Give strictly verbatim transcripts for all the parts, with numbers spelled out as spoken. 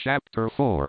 Chapter four.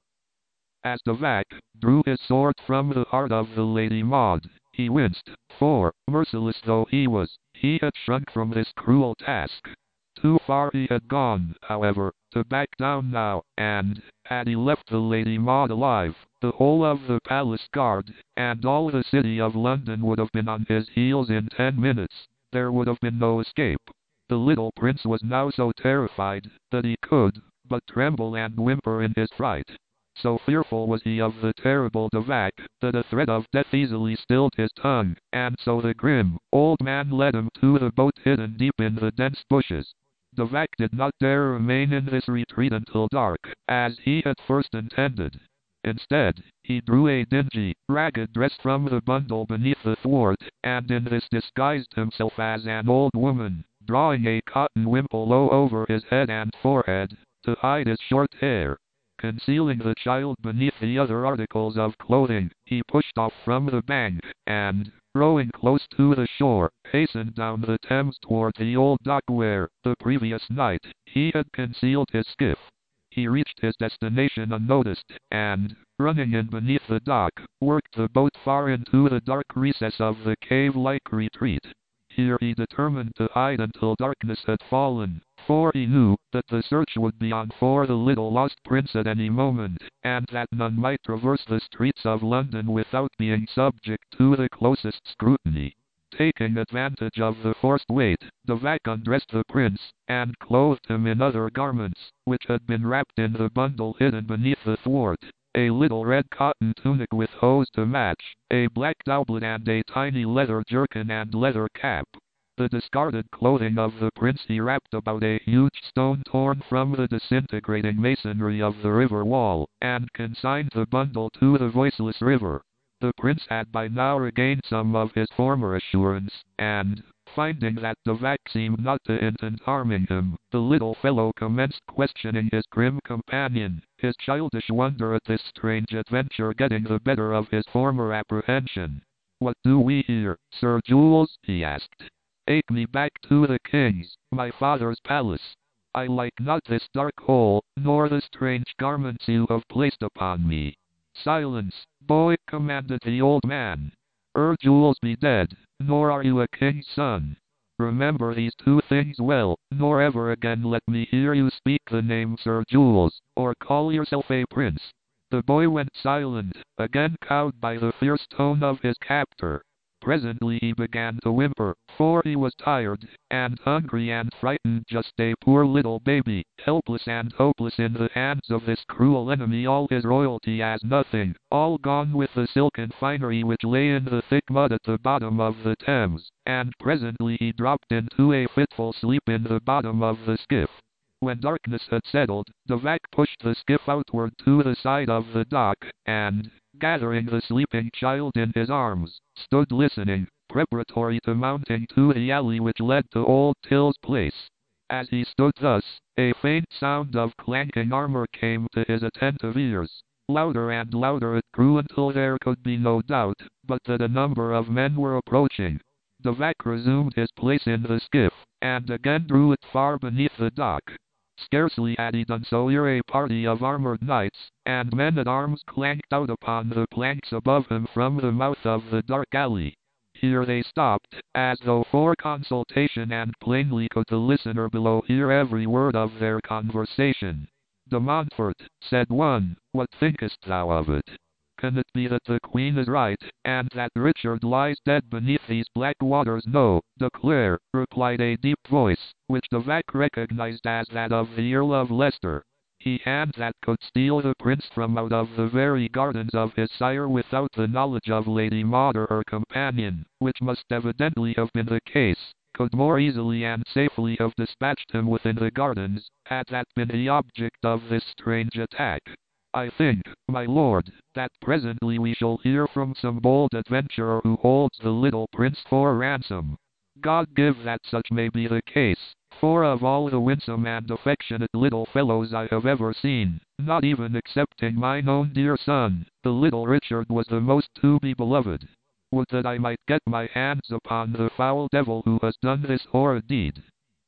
As Devak drew his sword from the heart of the Lady Maud, he winced, for, merciless though he was, he had shrunk from this cruel task. Too far he had gone, however, to back down now, and, had he left the Lady Maud alive, the whole of the palace guard, and all the city of London would have been on his heels in ten minutes. There would have been no escape. The little prince was now so terrified, that he could but tremble and whimper in his fright. So fearful was he of the terrible Devak, that a threat of death easily stilled his tongue, and so the grim old man led him to the boat hidden deep in the dense bushes. Devak did not dare remain in this retreat until dark, as he had first intended. Instead, he drew a dingy, ragged dress from the bundle beneath the thwart, and in this disguised himself as an old woman, drawing a cotton wimple low over his head and forehead, to hide his short hair. Concealing the child beneath the other articles of clothing, he pushed off from the bank, and, rowing close to the shore, hastened down the Thames toward the old dock where, the previous night, he had concealed his skiff. He reached his destination unnoticed, and, running in beneath the dock, worked the boat far into the dark recess of the cave-like retreat. Here he determined to hide until darkness had fallen, for he knew that the search would be on for the little lost prince at any moment, and that none might traverse the streets of London without being subject to the closest scrutiny. Taking advantage of the forced wait, Devak undressed the prince, and clothed him in other garments, which had been wrapped in the bundle hidden beneath the thwart. A little red cotton tunic with hose to match, a black doublet and a tiny leather jerkin and leather cap. The discarded clothing of the prince he wrapped about a huge stone torn from the disintegrating masonry of the river wall, and consigned the bundle to the voiceless river. The prince had by now regained some of his former assurance, and, finding that Devak seemed not to intend harming him, the little fellow commenced questioning his grim companion, his childish wonder at this strange adventure getting the better of his former apprehension. "What do we here, Sir Jules?" he asked. "Take me back to the king's, my father's palace. I like not this dark hole, nor the strange garments you have placed upon me." "Silence, boy," commanded the old man. "Er Jules be dead, nor are you a king's son. Remember these two things well, nor ever again let me hear you speak the name Sir Jules, or call yourself a prince." The boy went silent, again cowed by the fierce tone of his captor. Presently he began to whimper, for he was tired, and hungry and frightened, just a poor little baby, helpless and hopeless in the hands of this cruel enemy, all his royalty as nothing, all gone with the silken finery which lay in the thick mud at the bottom of the Thames, and presently he dropped into a fitful sleep in the bottom of the skiff. When darkness had settled, Devak pushed the skiff outward to the side of the dock, and, gathering the sleeping child in his arms, stood listening, preparatory to mounting to the alley which led to Old Till's place. As he stood thus, a faint sound of clanking armor came to his attentive ears. Louder and louder it grew until there could be no doubt but that a number of men were approaching. Devak resumed his place in the skiff, and again drew it far beneath the dock. Scarcely had he done so ere a party of armored knights and men-at-arms clanked out upon the planks above him from the mouth of the dark alley. Here they stopped, as though for consultation, and plainly could the listener below hear every word of their conversation. "De Montfort," said one, "what thinkest thou of it? Can it be that the Queen is right, and that Richard lies dead beneath these black waters?" "No, declare," replied a deep voice, which Devak recognized as that of the Earl of Leicester. "He hand that could steal the prince from out of the very gardens of his sire without the knowledge of Lady Maud or her companion, which must evidently have been the case, could more easily and safely have dispatched him within the gardens, had that been the object of this strange attack. I think, my lord, that presently we shall hear from some bold adventurer who holds the little prince for ransom. God give that such may be the case, for of all the winsome and affectionate little fellows I have ever seen, not even excepting mine own dear son, the little Richard was the most to be beloved. Would that I might get my hands upon the foul devil who has done this horrid deed."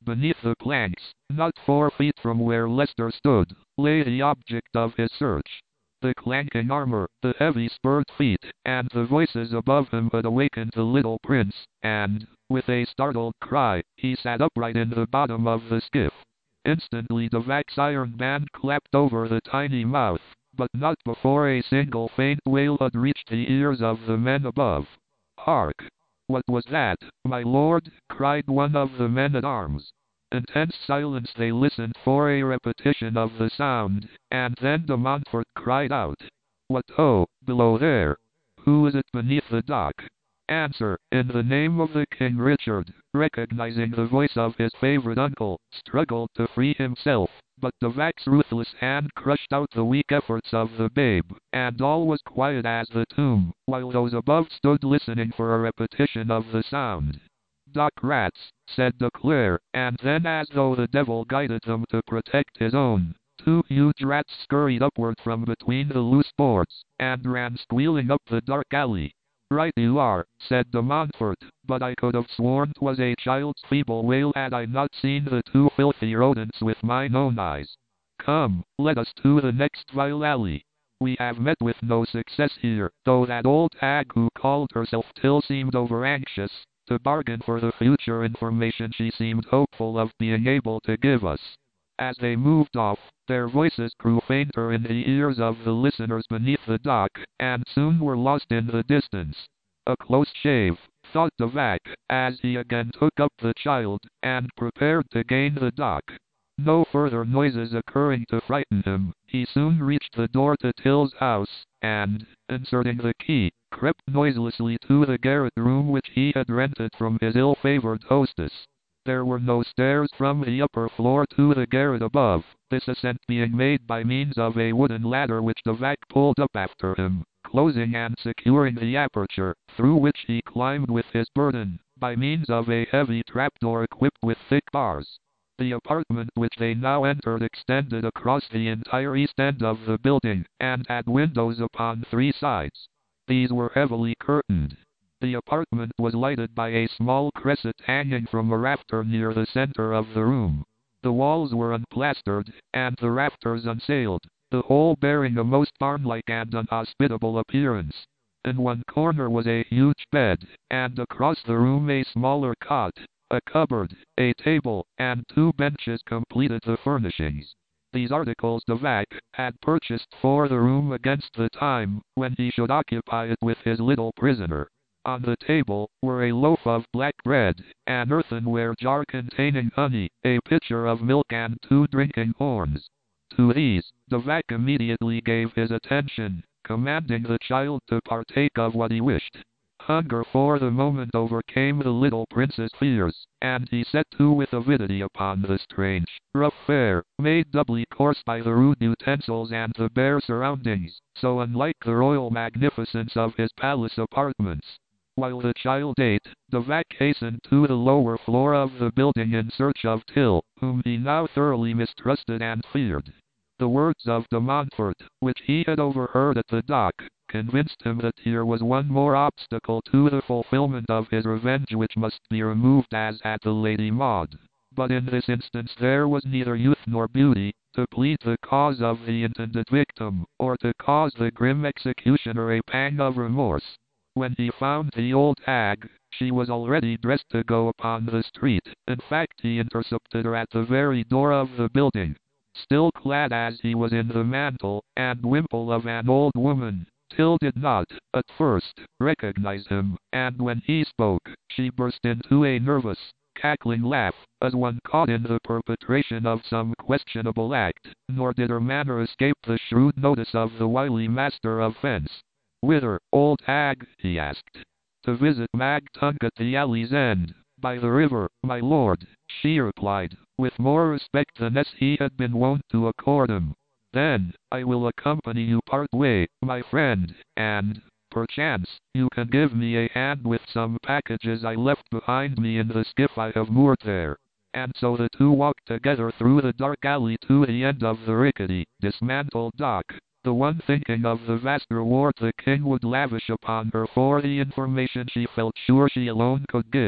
Beneath the planks, not four feet from where Lester stood, lay the object of his search. The clanking armor, the heavy spurred feet, and the voices above him had awakened the little prince, and, with a startled cry, he sat upright in the bottom of the skiff. Instantly Devak's iron band clapped over the tiny mouth, but not before a single faint wail had reached the ears of the men above. "Hark! What was that, my lord?" cried one of the men-at-arms. In tense silence they listened for a repetition of the sound, and then de Montfort cried out, "What ho, below there? Who is it beneath the dock? Answer, in the name of the King!" Richard, recognizing the voice of his favorite uncle, struggled to free himself, but Devak's ruthless hand crushed out the weak efforts of the babe, and all was quiet as the tomb, while those above stood listening for a repetition of the sound. "Dock rats," said de Clare, and then, as though the devil guided him to protect his own, two huge rats scurried upward from between the loose boards, and ran squealing up the dark alley. "Right you are," said de Montfort, "but I could have sworn 'twas a child's feeble wail had I not seen the two filthy rodents with mine own eyes. Come, let us to the next vile alley. We have met with no success here, though that old hag who called herself Till seemed over-anxious to bargain for the future information she seemed hopeful of being able to give us." As they moved off, their voices grew fainter in the ears of the listeners beneath the dock, and soon were lost in the distance. A close shave, thought Devak, as he again took up the child, and prepared to gain the dock. No further noises occurring to frighten him, he soon reached the door to Till's house, and, inserting the key, crept noiselessly to the garret room which he had rented from his ill-favored hostess. There were no stairs from the upper floor to the garret above, this ascent being made by means of a wooden ladder which Devak pulled up after him, closing and securing the aperture, through which he climbed with his burden, by means of a heavy trapdoor equipped with thick bars. The apartment which they now entered extended across the entire east end of the building, and had windows upon three sides. These were heavily curtained. The apartment was lighted by a small cresset hanging from a rafter near the center of the room. The walls were unplastered, and the rafters unsailed, the whole bearing a most barn-like and unhospitable appearance. In one corner was a huge bed, and across the room a smaller cot, a cupboard, a table, and two benches completed the furnishings. These articles Devak had purchased for the room against the time when he should occupy it with his little prisoner. On the table were a loaf of black bread, an earthenware jar containing honey, a pitcher of milk, and two drinking horns. To these, Devak immediately gave his attention, commanding the child to partake of what he wished. Hunger for the moment overcame the little prince's fears, and he set to with avidity upon the strange, rough fare, made doubly coarse by the rude utensils and the bare surroundings, so unlike the royal magnificence of his palace apartments. While the child ate, Devak hastened to the lower floor of the building in search of Till, whom he now thoroughly mistrusted and feared. The words of de Montfort, which he had overheard at the dock, convinced him that here was one more obstacle to the fulfillment of his revenge which must be removed as at the Lady Maud. But in this instance there was neither youth nor beauty, to plead the cause of the intended victim, or to cause the grim executioner a pang of remorse. When he found the old hag, she was already dressed to go upon the street. In fact, he intercepted her at the very door of the building. Still clad as he was in the mantle and wimple of an old woman, Till did not, at first, recognize him, and when he spoke, she burst into a nervous, cackling laugh, as one caught in the perpetration of some questionable act, nor did her manner escape the shrewd notice of the wily master of fence. "Whither, old hag?" he asked. "To visit Mag Tunk at the alley's end, by the river, my lord," she replied, with more respect than as he had been wont to accord him. "Then, I will accompany you part way, my friend, and, perchance, you can give me a hand with some packages I left behind me in the skiff I have moored there." And so the two walked together through the dark alley to the end of the rickety, dismantled dock, the one thinking of the vast reward the king would lavish upon her for the information she felt sure she alone could give.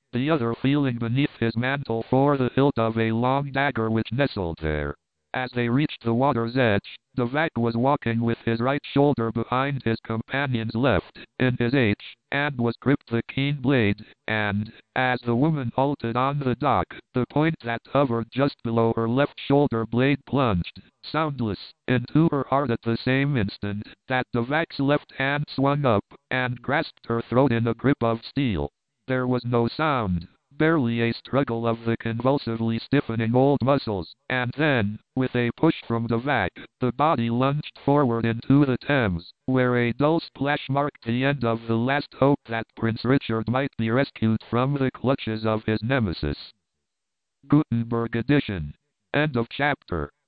the other feeling beneath his mantle for the hilt of a long dagger which nestled there. As they reached the water's edge, Devak was walking with his right shoulder behind his companion's left, in his H, and was gripped the keen blade, and, as the woman halted on the dock, the point that hovered just below her left shoulder blade plunged, soundless, into her heart at the same instant that Devak's left hand swung up, and grasped her throat in a grip of steel. There was no sound. Barely a struggle of the convulsively stiffening old muscles, and then, with a push from Devak, the body lunged forward into the Thames, where a dull splash marked the end of the last hope that Prince Richard might be rescued from the clutches of his nemesis. Gutenberg edition. End of chapter.